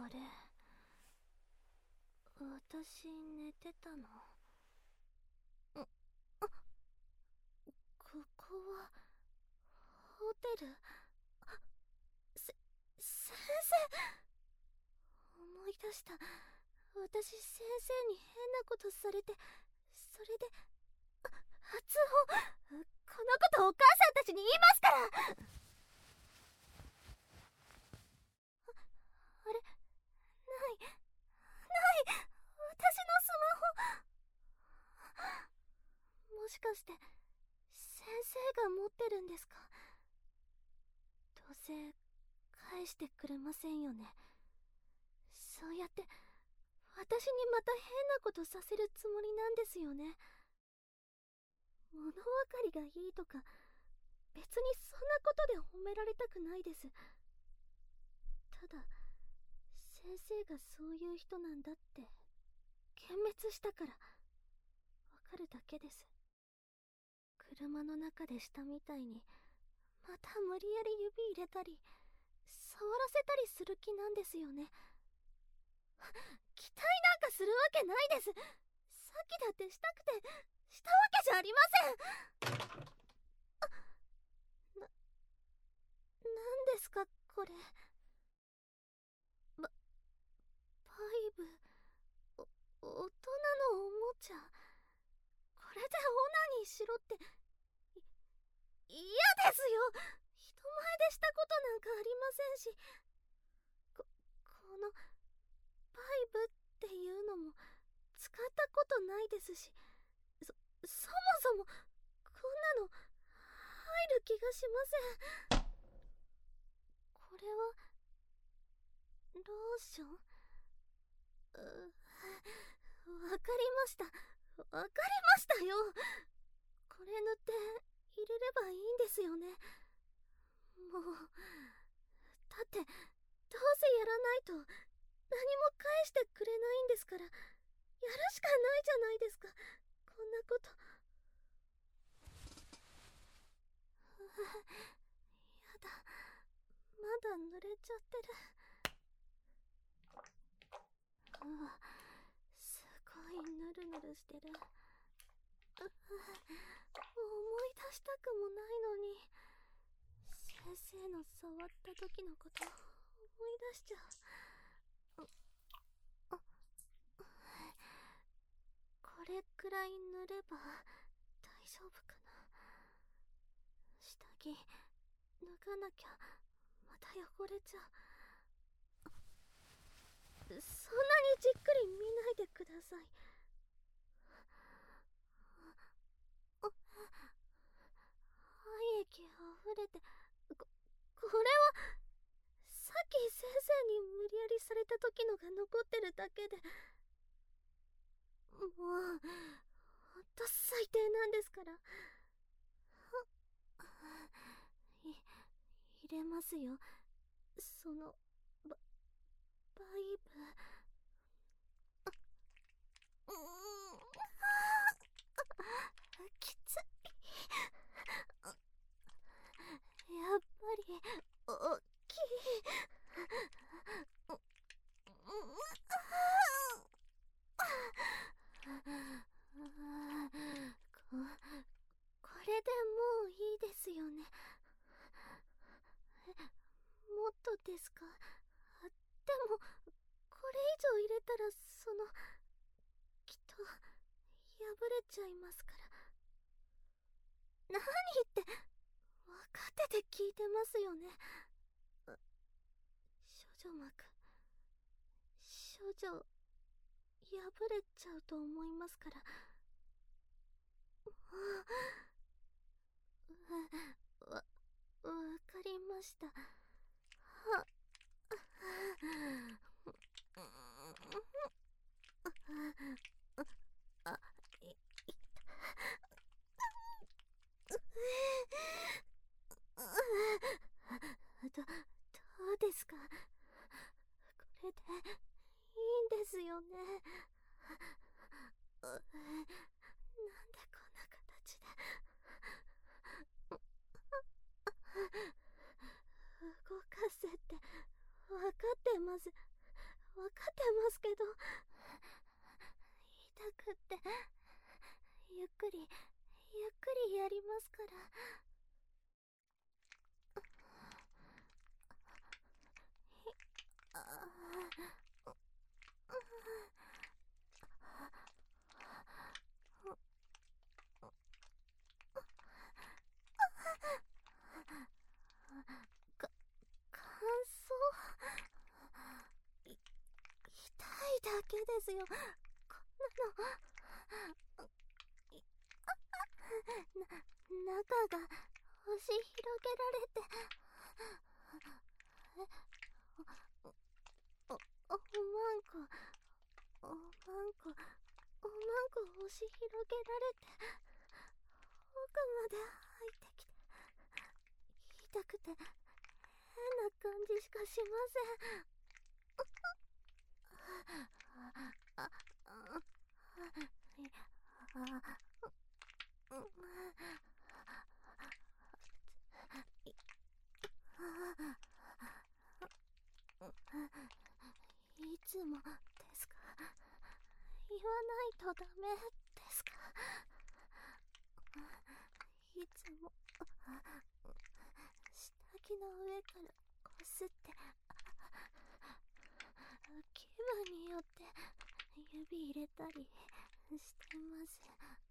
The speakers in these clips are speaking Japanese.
あれ、私寝てたの？ここはホテル？先生、思い出した。私先生に変なことされて、それで発音。このことお母さんたちに言いますから。あれ、ない私のスマホ。もしかして先生が持ってるんですか？どうせ返してくれませんよね。そうやって私にまた変なことさせるつもりなんですよね。物分かりがいいとか、別にそんなことで褒められたくないです。ただ先生がそういう人なんだって幻滅したからわかるだけです。車の中でしたみたいにまた無理やり指入れたり触らせたりする気なんですよね。期待なんかするわけないです。さっきだってしたくてしたわけじゃありません。なんですかこれ。バイブ、大人のおもちゃ。これでオナニーしろって嫌ですよ。人前でしたことなんかありませんし、このバイブっていうのも使ったことないですし、そもそもこんなの入る気がしません。これはローション？わかりました。わかりましたよ。これ塗って入れればいいんですよね。もうだってどうせやらないと何も返してくれないんですから、やるしかないじゃないですか、こんなこと。やだ、まだ濡れちゃってる。すごいヌルヌルしてる。思い出したくもないのに、先生の触った時のこと思い出しちゃう。これくらい塗れば大丈夫かな。下着脱がなきゃまた汚れちゃう。そんなにじっくり見ないでください。液あふれて、これはさっき先生に無理やりされた時のが残ってるだけで、もうほんと最低なんですから。入れますよ、そのバイブ。きつい。やっぱり大きい。これでもういいですよね。もっとですか？でもこれ以上入れたらきっと破れちゃいますから。何って分かってて聞いてますよね。少女膜、少女破れちゃうと思いますから。わかりました。あ、どうですか？これでいいんですよね。なんでこんな形で。動かせって分かってます。 くって。ゆっくりやりますから。乾燥、痛いだけですよ、こんなの。中が押し広げられて、おまんこ押し広げられて、奥まで入ってきて、痛くて変な感じしかしません。いつもですか？言わないとダメですか？いつも下着の上からこすって気分によって指入れたりしてます。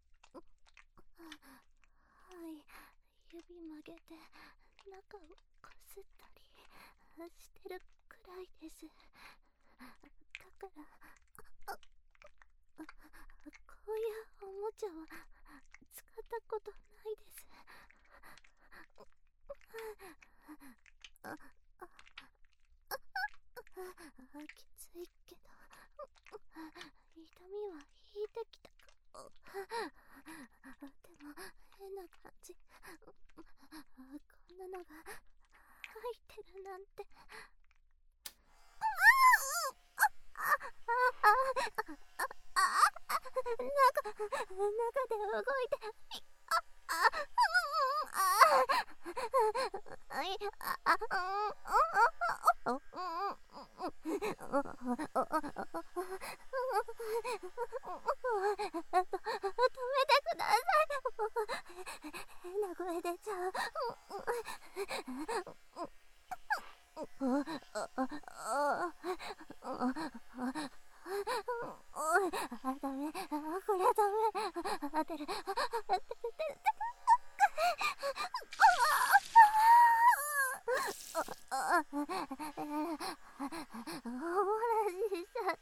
はい、指曲げて中をこすったりしてるくらいです。だからこういうおもちゃは使ったことないです。きついけど痛みは引いてきたかも。でも変な感じ。こんなのが入ってるなんて。中で動いて、止めてください。変な声出ちゃう。ダメ、これダメ。当てる。お漏らししちゃった。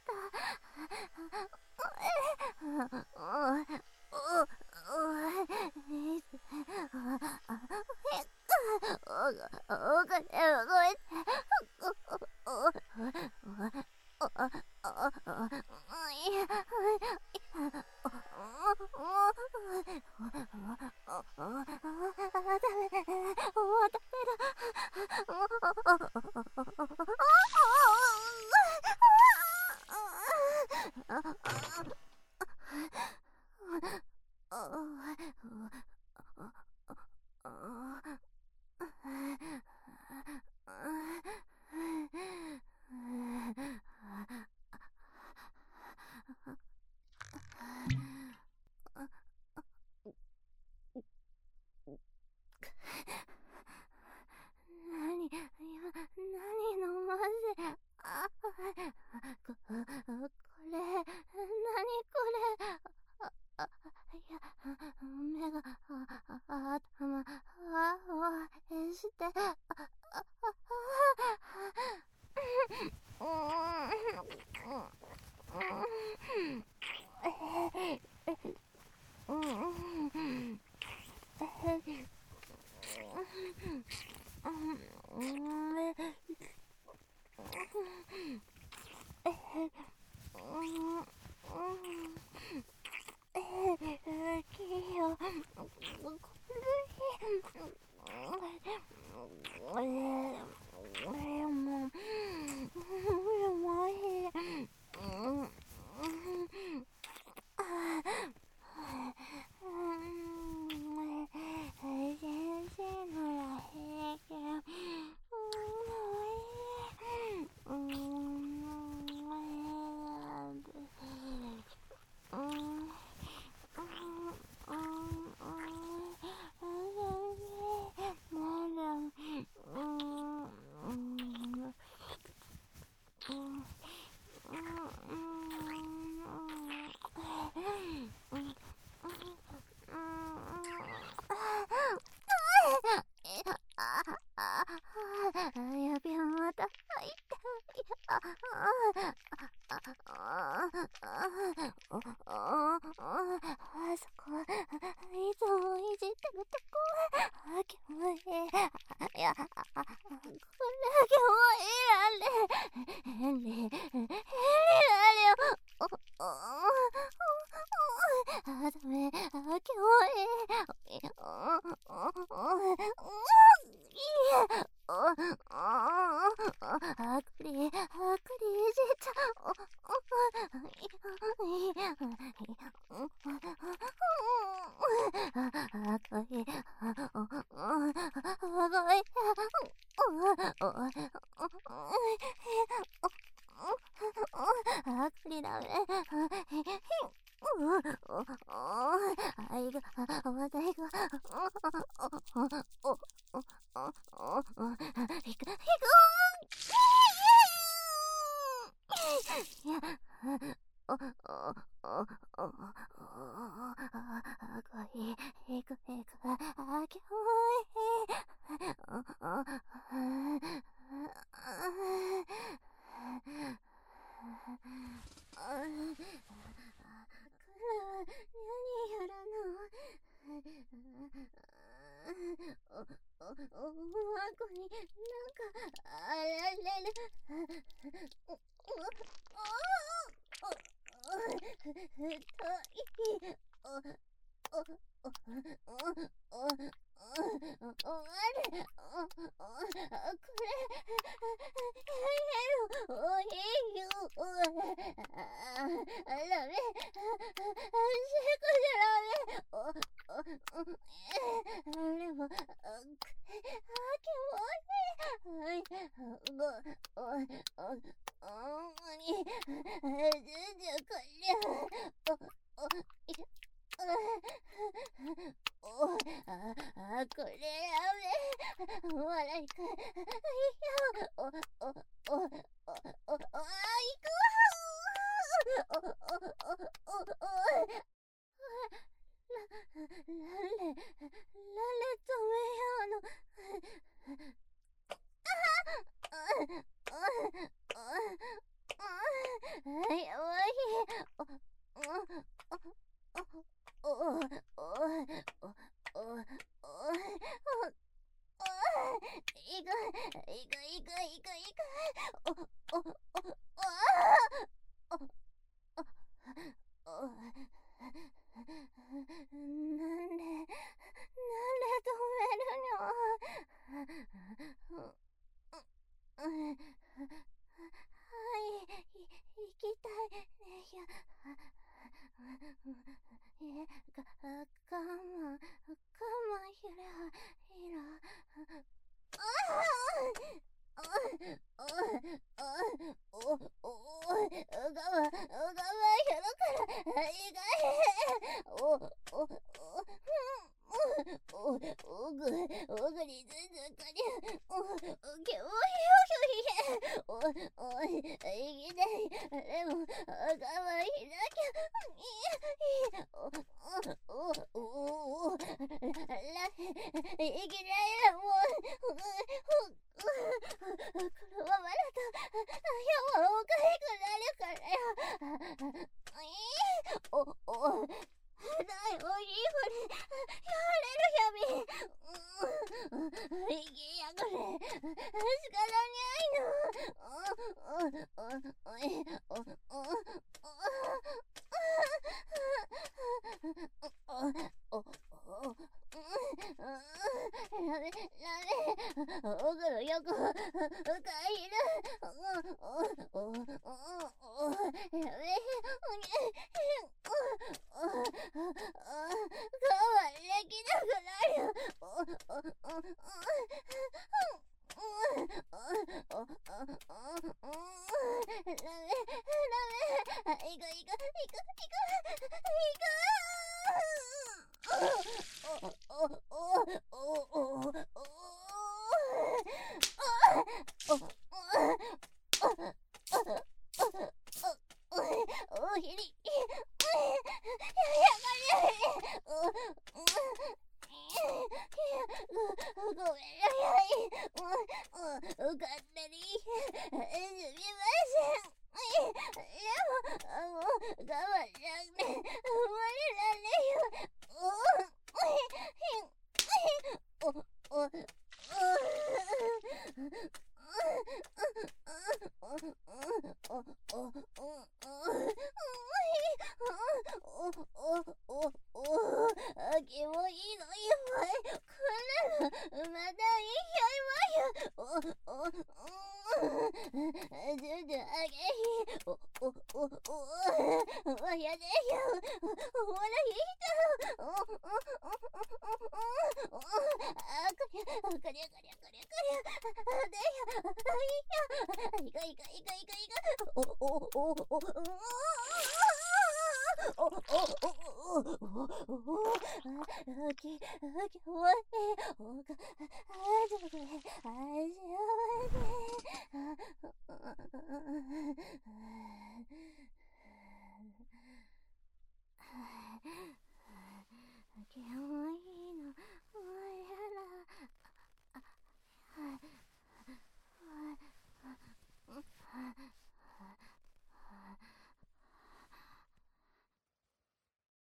何飲ませ、これ、何これ。いや、目が、頭、わそこいつもいじってるとこ気持ちいい。いや、これ気持ちいい。ヘンリーよ。ダメ、気持ちいい。クリーじいちゃん。クリダメ。